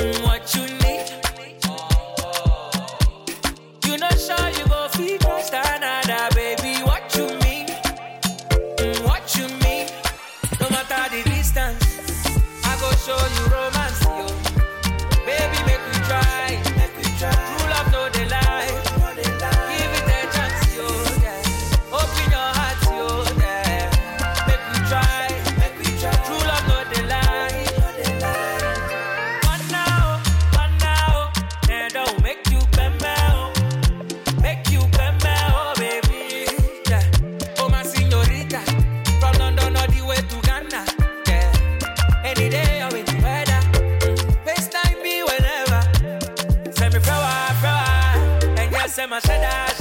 What you need. You not sure you go feed just another baby. What you mean? What you mean? No matter the distance, I go show you romance, yo. Baby, make we try. True love, no they lie. Give it a chance, yo. Yeah. Open your heart, yo. Yeah. Make we try. True love, no they lie. One now, they don't make you bembe, oh. Make you bembe, oh baby. Yeah. Oh my señorita, from London all the way to Ghana. Yeah. Any day or any weather. FaceTime me whenever. Send me flower, and yes, send my cheddar.